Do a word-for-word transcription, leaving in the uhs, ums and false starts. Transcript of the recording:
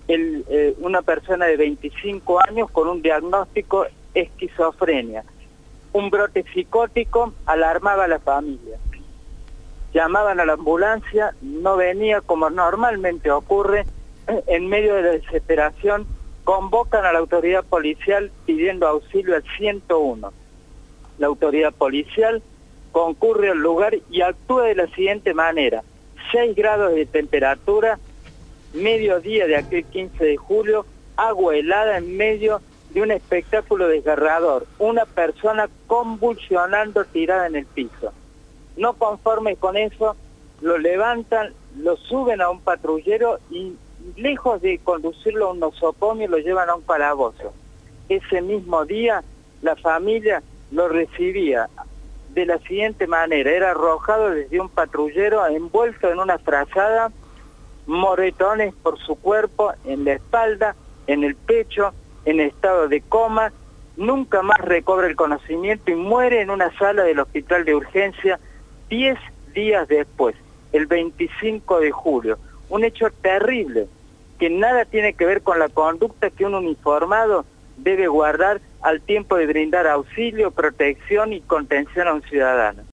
el, eh, una persona de veinticinco años con un diagnóstico esquizofrenia. Un brote psicótico alarmaba a la familia. Llamaban a la ambulancia, no venía como normalmente ocurre. En medio de la desesperación, convocan a la autoridad policial pidiendo auxilio al ciento uno. La autoridad policial concurre al lugar y actúa de la siguiente manera: seis grados de temperatura, mediodía de aquel quince de julio, agua helada en medio de un espectáculo desgarrador, una persona convulsionando tirada en el piso. No conformes con eso, lo levantan, lo suben a un patrullero y lejos de conducirlo a un nosocomio lo llevan a un calabozo. Ese mismo día la familia lo recibía de la siguiente manera: era arrojado desde un patrullero envuelto en una frazada, moretones por su cuerpo, en la espalda, en el pecho, en estado de coma, nunca más recobra el conocimiento y muere en una sala del hospital de urgencia diez días después, el veinticinco de julio. Un hecho terrible que nada tiene que ver con la conducta que un uniformado debe guardar al tiempo de brindar auxilio, protección y contención a un ciudadano.